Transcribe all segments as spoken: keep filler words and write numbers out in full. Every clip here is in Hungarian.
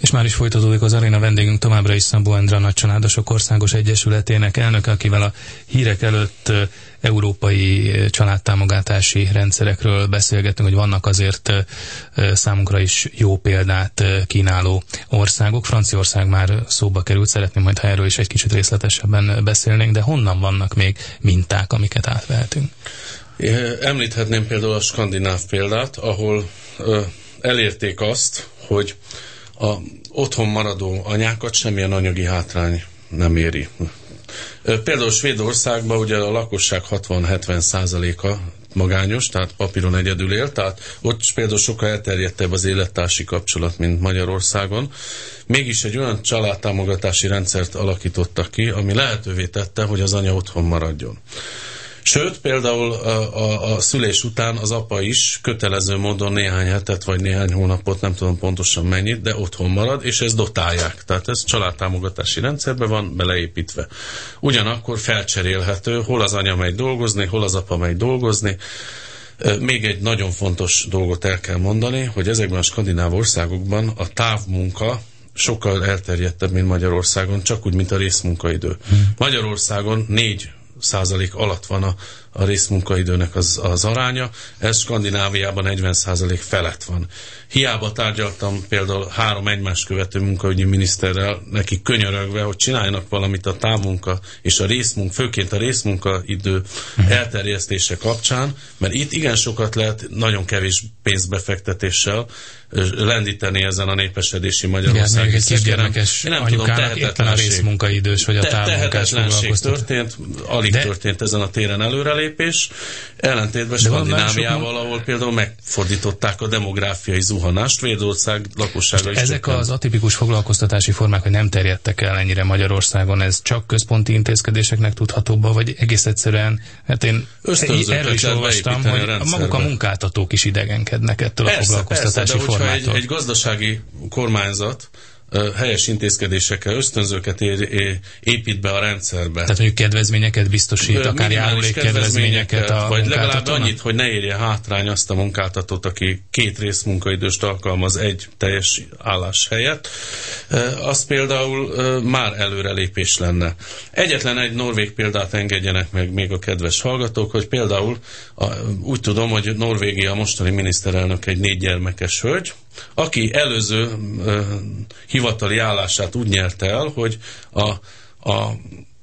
És már is folytatódik az aréna, vendégünk továbbra is Szabó Endre, a Nagycsaládosok Országos Egyesületének elnöke, akivel a hírek előtt európai családtámogatási rendszerekről beszélgetünk, hogy vannak azért számunkra is jó példát kínáló országok. Franciaország már szóba került, szeretném majd, ha erről is egy kicsit részletesebben beszélnénk, de honnan vannak még minták, amiket átvehetünk? Említhetném például a skandináv példát, ahol elérték azt, hogy a otthon maradó anyákat semmilyen anyagi hátrány nem éri. Például Svédországban ugye a lakosság hatvan-hetven százaléka magányos, tehát papíron egyedül él, tehát ott például sokkal elterjedtebb az élettársi kapcsolat, mint Magyarországon. Mégis egy olyan családtámogatási rendszert alakítottak ki, ami lehetővé tette, hogy az anya otthon maradjon. Sőt, például a, a, a szülés után az apa is kötelező módon néhány hetet vagy néhány hónapot, nem tudom pontosan mennyit, de otthon marad, és ezt dotálják. Tehát ez családtámogatási rendszerben van beleépítve. Ugyanakkor felcserélhető, hol az anya megy dolgozni, hol az apa megy dolgozni. Még egy nagyon fontos dolgot el kell mondani, hogy ezekben a skandináv országokban a távmunka sokkal elterjedtebb, mint Magyarországon, csak úgy, mint a részmunkaidő. Hmm. Magyarországon négy százalék alatt van a, a részmunkaidőnek az, az aránya, ez Skandináviában negyven százalék felett van. Hiába tárgyaltam például három egymást követő munkaügyi miniszterrel, nekik könyörögve, hogy csináljanak valamit a távmunka és a részmunka, főként a részmunkaidő elterjesztése kapcsán, mert itt igen sokat lehet nagyon kevés pénzbefektetéssel lendíteni ezen a népesedési Magyarország. Igen, egy kis gyermekes anyukának éppen a részmunkaidős vagy a távmunkás foglalkoztatás. Történt, alig de, történt ezen a téren előrelépés, ellentétben Skandináviával, ahol például megfordították a demográfiai zuhanást, Svédország lakossága is ezek csökkent. Az atipikus foglalkoztatási formák, hogy nem terjedtek el ennyire Magyarországon, ez csak központi intézkedéseknek tudható be, vagy egész egyszerűen, hát én erről is olvastam, hogy a maguk a munkáltatók is idegenkednek ettől persze, a foglalkoztatási persze, de formától. Egy, egy gazdasági kormányzat uh, helyes intézkedésekkel, ösztönzőket ér, é, épít be a rendszerbe. Tehát mondjuk kedvezményeket biztosít, uh, akár járulék kedvezményeket a vagy legalább annyit, hogy ne érje hátrány azt a munkáltatót, aki két részmunkaidőst alkalmaz egy teljes állás helyett. Uh, az például uh, már előrelépés lenne. Egyetlen egy norvég példát engedjenek meg még a kedves hallgatók, hogy például a, úgy tudom, hogy Norvégia mostani miniszterelnök egy négy gyermekes hölgy, aki előző uh, hivatali állását úgy nyerte el, hogy a, a,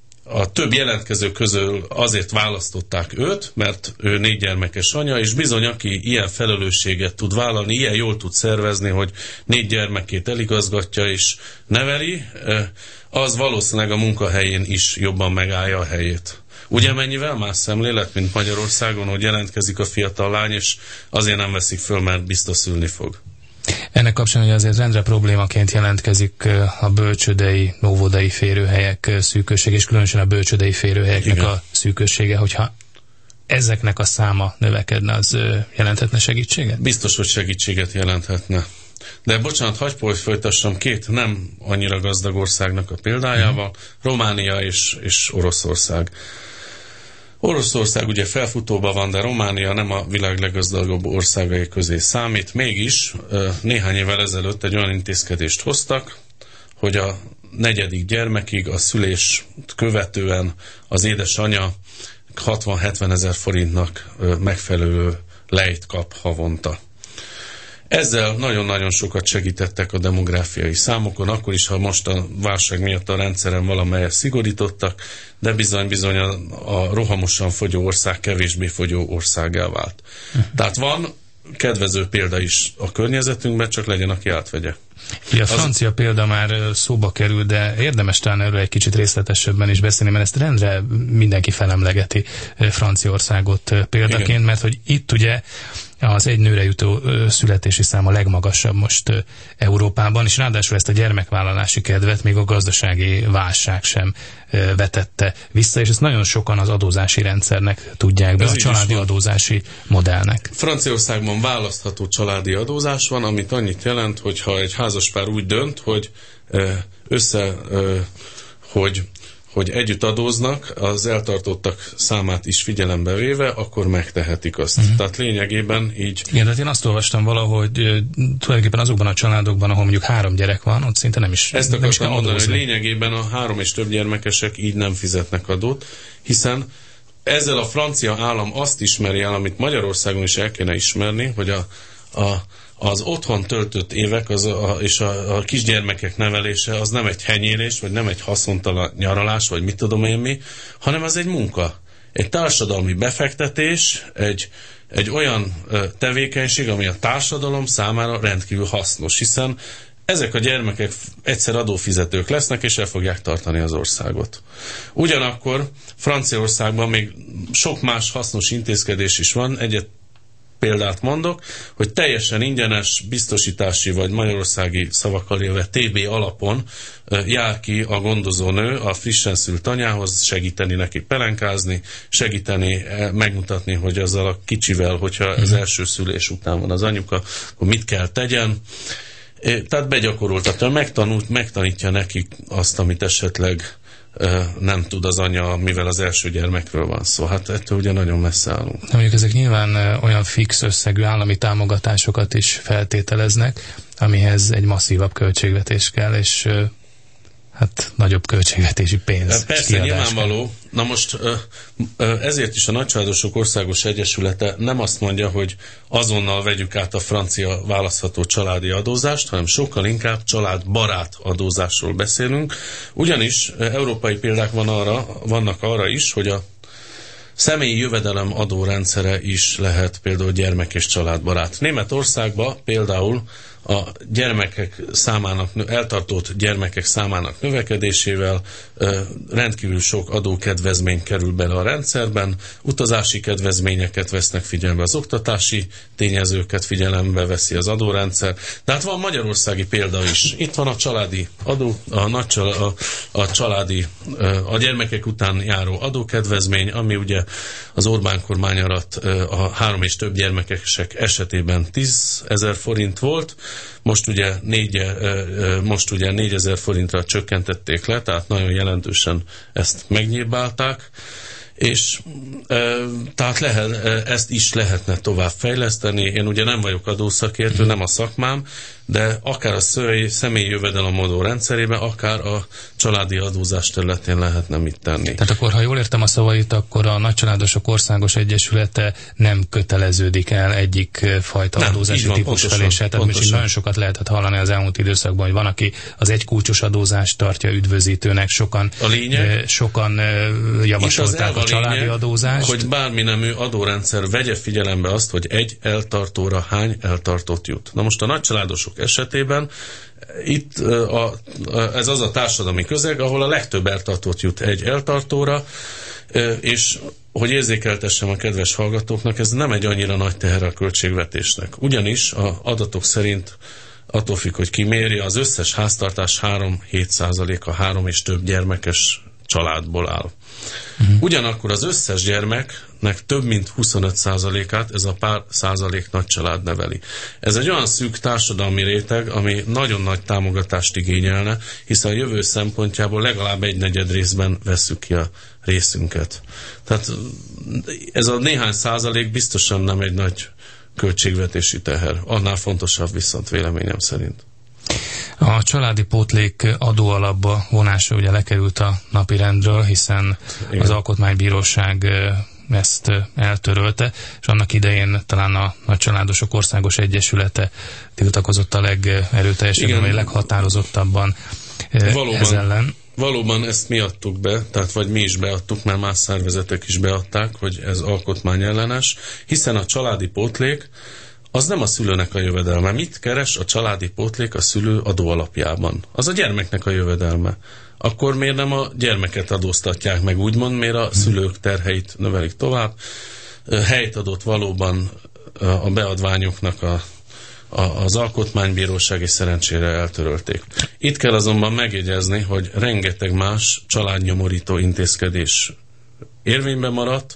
a több jelentkező közül azért választották őt, mert ő négy gyermekes anya, és bizony, aki ilyen felelősséget tud vállalni, ilyen jól tud szervezni, hogy négy gyermekét eligazgatja és neveli, uh, az valószínűleg a munkahelyén is jobban megállja a helyét. Ugye mennyivel más szemlélet, mint Magyarországon, hogy jelentkezik a fiatal lány, és azért nem veszik föl, mert biztos szülni fog. Ennek kapcsán ugye azért rendre problémaként jelentkezik a bölcsődei, óvodai férőhelyek szűkössége, és különösen a bölcsődei férőhelyeknek igen. a szűkössége, hogyha ezeknek a száma növekedne, az jelenthetne segítséget? Biztos, hogy segítséget jelenthetne. De bocsánat, hagyj folytassam két nem annyira gazdag országnak a példájával, mm. Románia és, és Oroszország. Oroszország ugye felfutóban van, de Románia nem a világ leggazdagabb országai közé számít. Mégis néhány évvel ezelőtt egy olyan intézkedést hoztak, hogy a negyedik gyermekig a szülést követően az édesanya hatvan-hetven ezer forintnak megfelelő lejt kap havonta. Ezzel nagyon-nagyon sokat segítettek a demográfiai számokon, akkor is, ha most a válság miatt a rendszeren valamelyet szigorítottak, de bizony-bizony a, a rohamosan fogyó ország kevésbé fogyó országgá vált. Uh-huh. Tehát van kedvező példa is a környezetünkben, csak legyen, aki átvegye. Ja, a francia Az... példa már szóba kerül, de érdemes talán erről egy kicsit részletesebben is beszélni, mert ezt rendre mindenki felemlegeti Franciaországot példaként, igen. mert hogy itt ugye az egy nőre jutó születési szám a legmagasabb most Európában, és ráadásul ezt a gyermekvállalási kedvet még a gazdasági válság sem vetette vissza, és ezt nagyon sokan az adózási rendszernek tudják be, ez a családi adózási modellnek. Franciaországban választható családi adózás van, amit annyit jelent, hogy ha egy házaspár úgy dönt, hogy össze, hogy hogy együtt adóznak, az eltartottak számát is figyelembe véve, akkor megtehetik azt. Uh-huh. Tehát lényegében így... Igen, tehát én azt olvastam valahogy tulajdonképpen azokban a családokban, ahol mondjuk három gyerek van, ott szinte nem is Ezt akartam mondani, hogy lényegében a három és több gyermekesek így nem fizetnek adót, hiszen ezzel a francia állam azt ismeri el, amit Magyarországon is el kéne ismerni, hogy a, a az otthon töltött évek az a, és a, a kisgyermekek nevelése az nem egy henyélés, vagy nem egy haszontalan nyaralás, vagy mit tudom én mi, hanem az egy munka. Egy társadalmi befektetés, egy, egy olyan tevékenység, ami a társadalom számára rendkívül hasznos, hiszen ezek a gyermekek egyszer adófizetők lesznek, és el fogják tartani az országot. Ugyanakkor Franciaországban még sok más hasznos intézkedés is van, egyet példát mondok, hogy teljesen ingyenes biztosítási vagy magyarországi szavakkal élve té bé alapon jár ki a gondozónő a frissen szült anyához, segíteni neki pelenkázni, segíteni, megmutatni, hogy azzal a kicsivel, hogyha az első szülés után van az anyuka, akkor mit kell tegyen. Tehát begyakoroltatja, megtanult, megtanítja nekik azt, amit esetleg nem tud az anya, mivel az első gyermekről van szó. Hát ettől ugye nagyon messze állunk. De mondjuk ezek nyilván olyan fix összegű állami támogatásokat is feltételeznek, amihez egy masszívabb költségvetés kell, és hát nagyobb költségvetési pénz. Persze, nyilvánvaló. Na most ezért is a Nagycsaládosok Országos Egyesülete nem azt mondja, hogy azonnal vegyük át a francia választható családi adózást, hanem sokkal inkább családbarát adózásról beszélünk. Ugyanis európai példák van arra, vannak arra is, hogy a személyi jövedelem adórendszere is lehet például gyermek- és családbarát. Németországban például a gyermekek számának, eltartott gyermekek számának növekedésével rendkívül sok adókedvezmény kerül bele a rendszerben, utazási kedvezményeket vesznek figyelembe, az oktatási tényezőket figyelembe veszi az adórendszer. De hát van magyarországi példa is. Itt van a családi adó, a, nagy család, a, a családi, a gyermekek után járó adókedvezmény, ami ugye az Orbán kormány alatt a három és több gyermekesek esetében tízezer forint volt, most ugye, négy, most ugye négyezer forintra csökkentették le, tehát nagyon jelentősen ezt megnyírbálták, és e, tehát lehet, ezt is lehetne tovább fejleszteni. Én ugye nem vagyok adószakértő, nem a szakmám, de akár a személyi jövedelemadó rendszerében, akár a családi adózás területén lehetne mit tenni. Tehát akkor, ha jól értem a szavait, akkor a Nagycsaládosok Országos Egyesülete nem köteleződik el egyik fajta nem, adózási van, típus felé se. Tehát most nagyon sokat lehetett hallani az elmúlt időszakban, hogy van, aki az egykulcsos adózást tartja üdvözítőnek, sokan, a lényeg, sokan javasolták a családi lényeg, adózást. Hogy bármi nemű adórendszer vegye figyelembe azt, hogy egy eltartóra hány eltartott jut. Na most a nagycsaládosok esetében itt a, a, ez az a társadalmi közeg, ahol a legtöbb eltartott jut egy eltartóra, és hogy érzékeltessem a kedves hallgatóknak, ez nem egy annyira nagy teher a költségvetésnek. Ugyanis az adatok szerint attól függ, hogy ki méri, az összes háztartás három-hét százalék a három és több gyermekes családból áll. Uh-huh. Ugyanakkor az összes gyermeknek több mint huszonöt százalékát ez a pár százalék nagy család neveli. Ez egy olyan szűk társadalmi réteg, ami nagyon nagy támogatást igényelne, hiszen a jövő szempontjából legalább egy negyed részben vesszük ki a részünket. Tehát ez a néhány százalék biztosan nem egy nagy költségvetési teher. Annál fontosabb viszont véleményem szerint. A családi pótlék adóalapba vonása ugye lekerült a napirendről, hiszen igen, az Alkotmánybíróság ezt eltörölte, és annak idején talán a Nagycsaládosok Országos Egyesülete tiltakozott a legerőteljesebben, vagy leghatározottabban valóban, ez ellen. Valóban ezt mi adtuk be, tehát vagy mi is beadtuk, mert más szervezetek is beadták, hogy ez alkotmányellenes, hiszen a családi pótlék az nem a szülőnek a jövedelme. Mit keres a családi pótlék a szülő adóalapjában? Az a gyermeknek a jövedelme. Akkor miért nem a gyermeket adóztatják meg, úgymond, miért a szülők terheit növelik tovább? Helyt adott valóban a beadványoknak a, a, az Alkotmánybíróság, és szerencsére eltörölték. Itt kell azonban megjegyezni, hogy rengeteg más családnyomorító intézkedés érvényben maradt,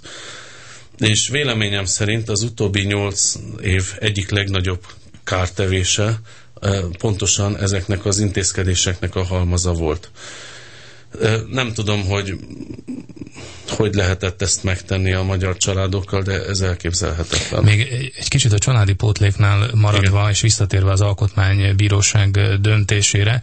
és véleményem szerint az utóbbi nyolc év egyik legnagyobb kártevése pontosan ezeknek az intézkedéseknek a halmaza volt. Nem tudom, hogy hogy lehetett ezt megtenni a magyar családokkal, de ez elképzelhetetlen. Még egy kicsit a családi pótléknál maradva, igen, és visszatérve az Alkotmánybíróság döntésére,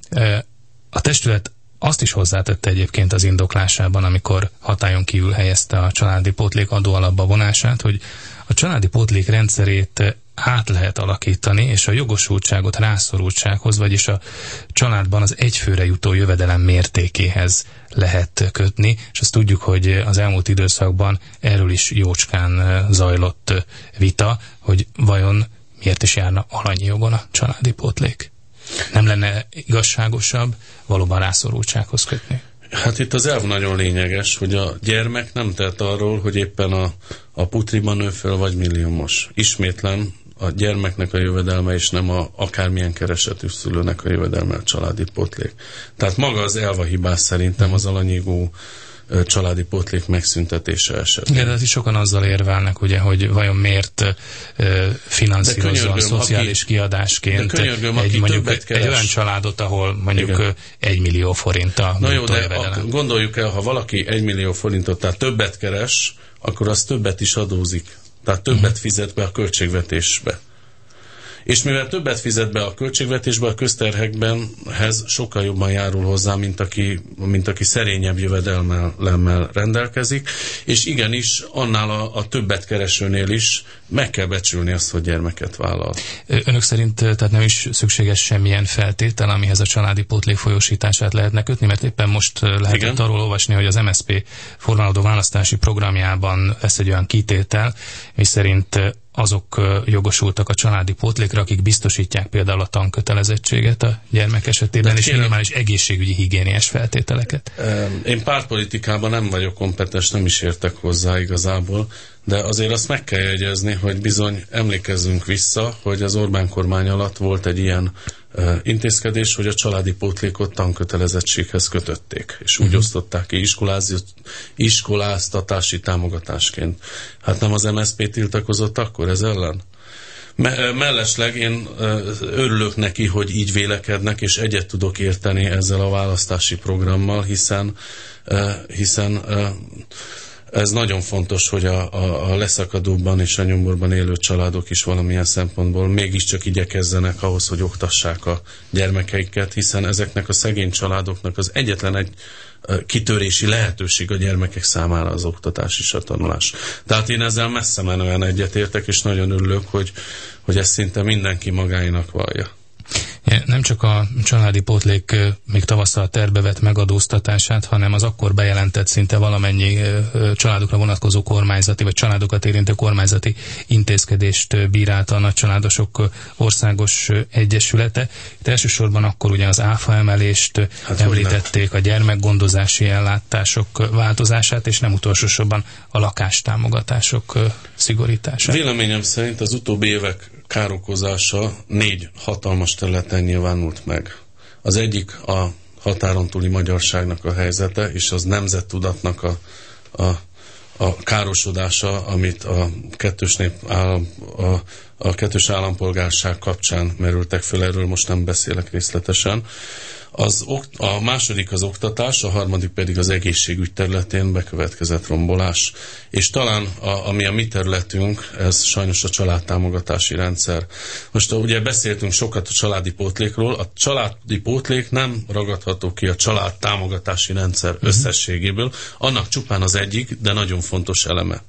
a testület azt is hozzátette egyébként az indoklásában, amikor hatályon kívül helyezte a családi pótlék adóalapba vonását, hogy a családi pótlék rendszerét át lehet alakítani, és a jogosultságot rászorultsághoz, vagyis a családban az egyfőre jutó jövedelem mértékéhez lehet kötni, és azt tudjuk, hogy az elmúlt időszakban erről is jócskán zajlott vita, hogy vajon miért is járna alanyi jogon a családi pótlék. Nem lenne igazságosabb valóban rászorultsághoz kötni? Hát itt az elv nagyon lényeges, hogy a gyermek nem tehet arról, hogy éppen a, a putriban nő föl, vagy milliómos. Ismétlen a gyermeknek a jövedelme, és nem a akármilyen keresetű szülőnek a jövedelme a családi pótlék. Tehát maga az elv a hibás szerintem az alanyigó családi pótlék megszüntetése esetén. Igen, de is sokan azzal érvelnek, ugye, hogy vajon miért uh, finanszírozza a szociális aki, kiadásként könyörgöm, egy, mondjuk egy olyan családot, ahol mondjuk igen, egy millió forint a na jó, de a, gondoljuk el, ha valaki egy millió forintot, tehát többet keres, akkor az többet is adózik. Tehát többet uh-huh. fizet be a költségvetésbe. És mivel többet fizet be a költségvetésbe, a közterhekbenhez sokkal jobban járul hozzá, mint aki, mint aki szerényebb jövedelmel rendelkezik, és igenis annál a, a többet keresőnél is meg kell becsülni azt, hogy gyermeket vállal. Önök szerint tehát nem is szükséges semmilyen feltétel, amihez a családi pótlék folyósítását lehetne kötni, mert éppen most lehetett igen, arról olvasni, hogy az em es zé pé formálódó választási programjában lesz egy olyan kitétel, és szerint azok jogosultak a családi pótlékra, akik biztosítják például a tankötelezettséget a gyermek esetében, és minimális egészségügyi higiéniás feltételeket. Én pártpolitikában nem vagyok kompetens, nem is értek hozzá igazából, de azért azt meg kell jegyezni, hogy bizony emlékezzünk vissza, hogy az Orbán kormány alatt volt egy ilyen uh, intézkedés, hogy a családi pótlékot tankötelezettséghez kötötték, és úgy uh-huh. osztották ki iskoláz, iskoláztatási támogatásként. Hát nem az em es zé pé tiltakozott akkor ez ellen? Me- mellesleg én uh, örülök neki, hogy így vélekednek, és egyet tudok érteni ezzel a választási programmal, hiszen, uh, hiszen uh, ez nagyon fontos, hogy a, a, a leszakadóban és a nyomorban élő családok is valamilyen szempontból mégiscsak igyekezzenek ahhoz, hogy oktassák a gyermekeiket, hiszen ezeknek a szegény családoknak az egyetlen egy kitörési lehetőség a gyermekek számára az oktatás és a tanulás. Tehát én ezzel messze menően egyetértek, és nagyon örülök, hogy, hogy ezt szinte mindenki magáinak vallja. Nem csak a családi pótlék még tavasszal tervbe vett megadóztatását, hanem az akkor bejelentett szinte valamennyi családokra vonatkozó kormányzati, vagy családokat érintő kormányzati intézkedést bírálta a Nagycsaládosok Országos Egyesülete. Itt elsősorban akkor ugye az áfa emelést hát említették, a gyermekgondozási ellátások változását, és nem utolsó sorban a lakástámogatások szigorítását. Véleményem szerint az utóbbi évek károkozása négy hatalmas területen nyilvánult meg. Az egyik a határon túli magyarságnak a helyzete, és az nemzettudatnak a, a, a károsodása, amit a kettős, nép állam, a, a kettős állampolgárság kapcsán merültek föl, erről most nem beszélek részletesen. Az, a második az oktatás, a harmadik pedig az egészségügy területén bekövetkezett rombolás. És talán, a, ami a mi területünk, ez sajnos a családtámogatási rendszer. Most ugye beszéltünk sokat a családi pótlékról, a családi pótlék nem ragadható ki a családtámogatási rendszer uh-huh. összességéből, annak csupán az egyik, de nagyon fontos eleme.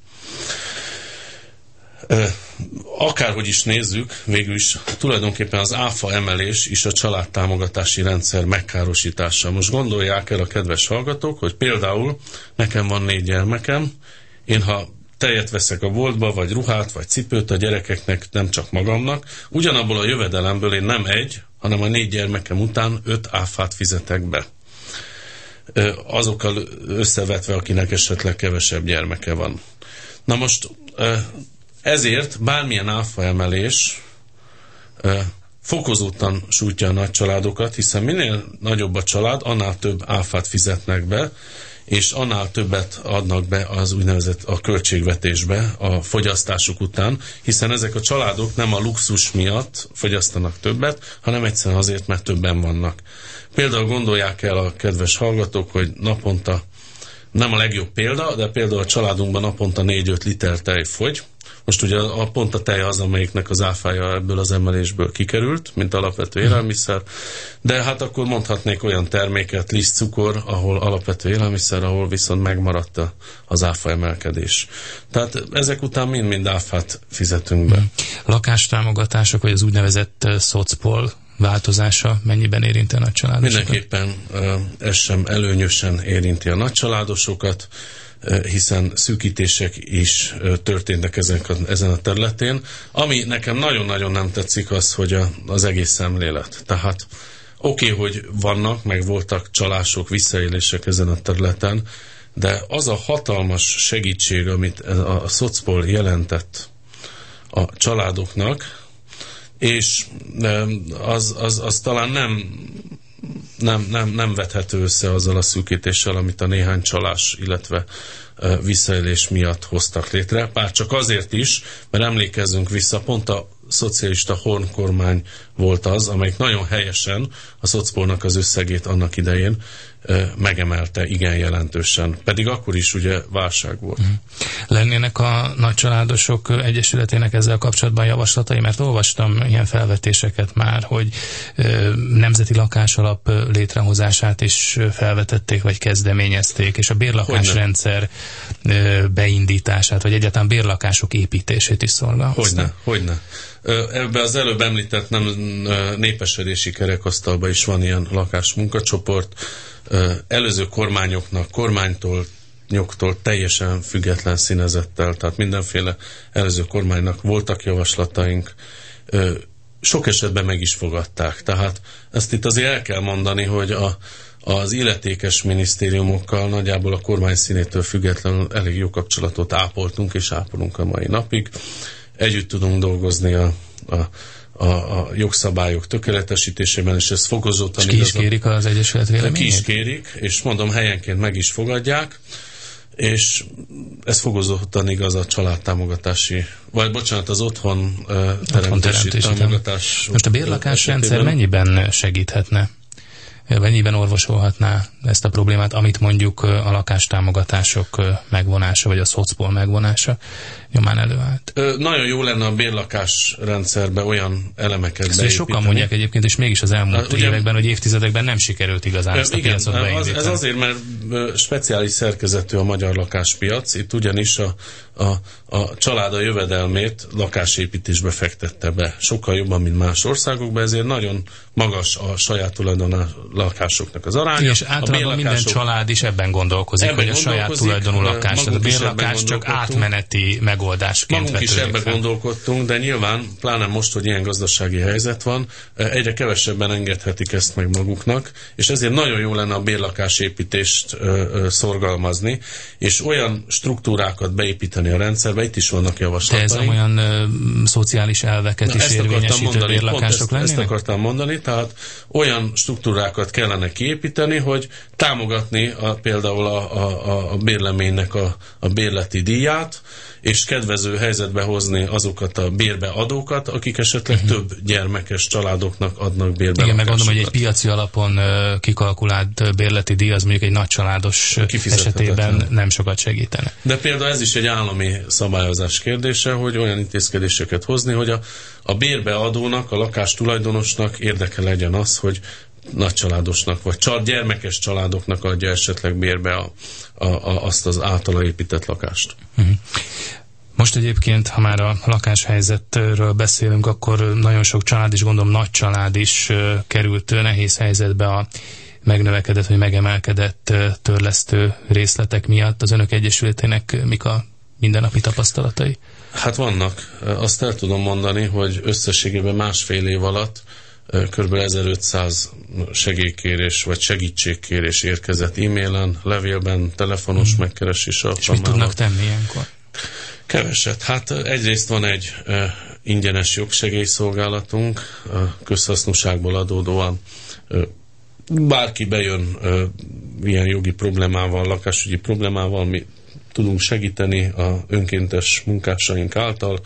Akárhogy is nézzük, végül is tulajdonképpen az áfa emelés is a családtámogatási rendszer megkárosítása. Most gondolják el a kedves hallgatók, hogy például nekem van négy gyermekem, én ha tejet veszek a boltba, vagy ruhát, vagy cipőt a gyerekeknek, nem csak magamnak, ugyanabból a jövedelemből én nem egy, hanem a négy gyermekem után öt áfát fizetek be. Azokkal összevetve, akinek esetleg kevesebb gyermeke van. Na most ezért bármilyen áfa emelés eh, fokozottan sújtja a nagy családokat, hiszen minél nagyobb a család, annál több áfát fizetnek be, és annál többet adnak be az úgynevezett a költségvetésbe a fogyasztásuk után, hiszen ezek a családok nem a luxus miatt fogyasztanak többet, hanem egyszerűen azért, mert többen vannak. Például gondolják el a kedves hallgatók, hogy naponta, nem a legjobb példa, de például a családunkban naponta négy-öt liter tej fogy. Most ugye a, a pont a tej az, amelyiknek az áfája ebből az emelésből kikerült, mint alapvető élelmiszer, de hát akkor mondhatnék olyan terméket, lisztcukor, ahol alapvető élelmiszer, ahol viszont megmaradt az áfa emelkedés. Tehát ezek után mind-mind áfát fizetünk be. Lakástámogatások, vagy az úgynevezett szocpol változása mennyiben érinti a nagycsaládosokat? Mindenképpen ez sem előnyösen érinti a nagycsaládosokat, hiszen szűkítések is történtek ezek a, ezen a területén. Ami nekem nagyon-nagyon nem tetszik az, hogy a, az egész szemlélet. Tehát oké, okay, hogy vannak, meg voltak csalások, visszaélések ezen a területen, de az a hatalmas segítség, amit a, a szocpol jelentett a családoknak, és az, az, az talán nem, nem, nem, nem vethető össze azzal a szűkítéssel, amit a néhány csalás, illetve visszaélés miatt hoztak létre. Bár csak azért is, mert emlékezzünk vissza, pont a szocialista Horn kormány volt az, amelyik nagyon helyesen a szocpolnak az összegét annak idején megemelte igen jelentősen. Pedig akkor is ugye válság volt. Lennének a nagycsaládosok egyesületének ezzel kapcsolatban javaslatai, mert olvastam ilyen felvetéseket már, hogy nemzeti lakásalap létrehozását is felvetették, vagy kezdeményezték, és a bérlakásrendszer beindítását, vagy egyáltalán bérlakások építését is szolgálhozta. Hogyne, hogyne. Ebben az előbb említett nem népesedési kerekasztalban is van ilyen lakásmunkacsoport. Előző kormányoknak, kormánytól, nyoktól teljesen független színezettel, tehát mindenféle előző kormánynak voltak javaslataink. Sok esetben meg is fogadták. Tehát ezt itt azért el kell mondani, hogy a, az illetékes minisztériumokkal nagyjából a kormány színétől függetlenül elég jó kapcsolatot ápoltunk, és ápolunk a mai napig. Együtt tudunk dolgozni a, a, a, a jogszabályok tökéletesítésében, és ez fokozottan... És ki is kérik az Egyesület véleményét? Ki is kérik, és mondom, helyenként meg is fogadják, és ez fokozottan igaz a családtámogatási, vagy bocsánat, az otthon uh, teremtési, teremtési támogatás. Most a bérlakásrendszer mennyiben segíthetne? Mennyiben orvosolhatná ezt a problémát, amit mondjuk a lakástámogatások megvonása, vagy a szocpol megvonása nyomán előállt? Ö, nagyon jó lenne a bérlakásrendszerbe olyan elemeket ezt beépíteni. Sokan mondják egyébként, és mégis az elmúlt ugye, években, hogy évtizedekben nem sikerült igazán ezt a igen, piacot beindítani. Az, ez azért, mert speciális szerkezetű a magyar lakáspiac, itt ugyanis a, a, a család a jövedelmét lakásépítésbe fektette be. Sokkal jobban, mint más országokban, ezért nagyon magas a saját tulajdonú lakásoknak az aránya. És általában minden család is ebben gondolkozik, ebben hogy a saját tulajdonú lakás, tehát a bérlakás csak átmeneti megoldásként Magunk is ebben fel. gondolkodtunk, de nyilván, pláne most, hogy ilyen gazdasági helyzet van, egyre kevesebben engedhetik ezt meg maguknak, és ezért nagyon jó lenne a bérlakásépítést ö, ö, szorgalmazni, és olyan struktúrákat beépíteni a rendszerbe, itt is vannak javaslataink. De ez olyan ö, szociális elveket Na, is érvényesítő bérlakások lennének? Ezt akartam mondani, tehát olyan struktúrákat kellene kiépíteni, hogy támogatni a, például a, a, a bérleménynek a, a bérleti díját, és kedvező helyzetbe hozni azokat a bérbeadókat, akik esetleg uh-huh. több gyermekes családoknak adnak bérbe. Igen, meg gondolom, hogy egy piaci alapon uh, kikalkulált bérleti díj az mondjuk egy nagycsaládos esetében nem sokat segítene. De például ez is egy állami szabályozás kérdése, hogy olyan intézkedéseket hozni, hogy a, a bérbeadónak, a lakás tulajdonosnak érdeke legyen az, hogy nagycsaládosnak, vagy csal, gyermekes családoknak adja esetleg bérbe a, a, a, azt az általa épített lakást. Uh-huh. Most egyébként, ha már a lakáshelyzetről beszélünk, akkor nagyon sok család is, gondolom nagy család is uh, került nehéz helyzetbe a megnövekedett, vagy megemelkedett uh, törlesztő részletek miatt. Az önök egyesületének mik a mindennapi tapasztalatai? Hát vannak. Azt el tudom mondani, hogy összességében másfél év alatt kb. ezerötszáz segélykérés vagy segítségkérés érkezett e-mailen, levélben, telefonos hmm. megkeresés alkalmával. És mit tudnak tenni ilyenkor? Keveset. Hát egyrészt van egy uh, ingyenes jogsegélyszolgálatunk, a közhasznúságból adódóan uh, bárki bejön uh, ilyen jogi problémával, lakásügyi problémával mi tudunk segíteni a önkéntes munkásaink által.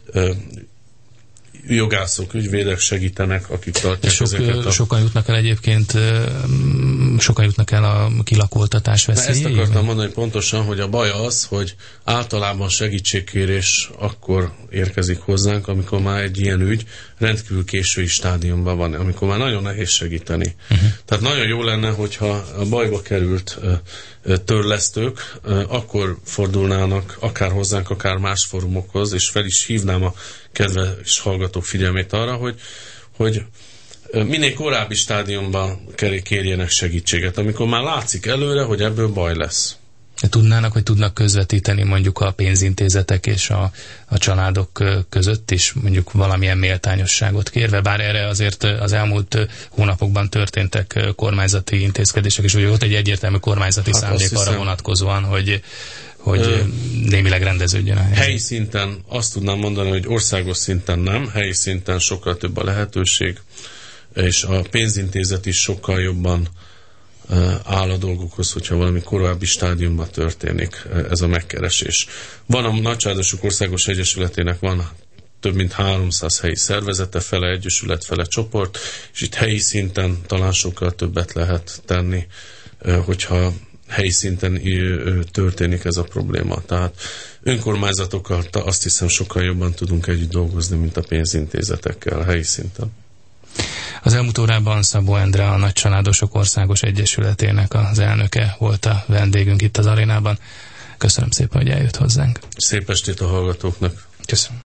Jogászok, ügyvédek segítenek, akik tartják sok, ezeket a... Sokan jutnak el egyébként, sokan jutnak el a kilakoltatás veszélyéig? Ezt akartam mondani pontosan, hogy a baj az, hogy általában segítségkérés akkor érkezik hozzánk, amikor már egy ilyen ügy rendkívül késői stádiumban van, amikor már nagyon nehéz segíteni. Uh-huh. Tehát nagyon jó lenne, hogyha a bajba került törlesztők akkor fordulnának akár hozzánk, akár más fórumokhoz, és fel is hívnám a kedves hallgatók figyelmét arra, hogy, hogy minél korábbi stádiumban kérjenek segítséget, amikor már látszik előre, hogy ebből baj lesz. Tudnának, hogy tudnak közvetíteni mondjuk a pénzintézetek és a, a családok között is mondjuk valamilyen méltányosságot kérve, bár erre azért az elmúlt hónapokban történtek kormányzati intézkedések, és hogy ott egy egyértelmű kormányzati hát szándék arra hiszem, vonatkozóan, hogy hogy ö, némileg rendeződjön a helyzet. Helyi szinten azt tudnám mondani, hogy országos szinten nem, helyi szinten sokkal több a lehetőség, és a pénzintézet is sokkal jobban áll a dolgokhoz, hogyha valami korábbi stádiumban történik ez a megkeresés. Van a Nagycsaládosok Országos Egyesületének van több mint háromszáz helyi szervezete, fele egyesület, fele csoport, és itt helyi szinten talán sokkal többet lehet tenni, hogyha helyi szinten történik ez a probléma. Tehát önkormányzatokkal azt hiszem sokkal jobban tudunk együtt dolgozni, mint a pénzintézetekkel helyi szinten. Az elmúlt órában Szabó Endre, a Nagycsaládosok Országos Egyesületének az elnöke volt a vendégünk itt az arénában. Köszönöm szépen, hogy eljött hozzánk. Szép estét a hallgatóknak. Köszönöm.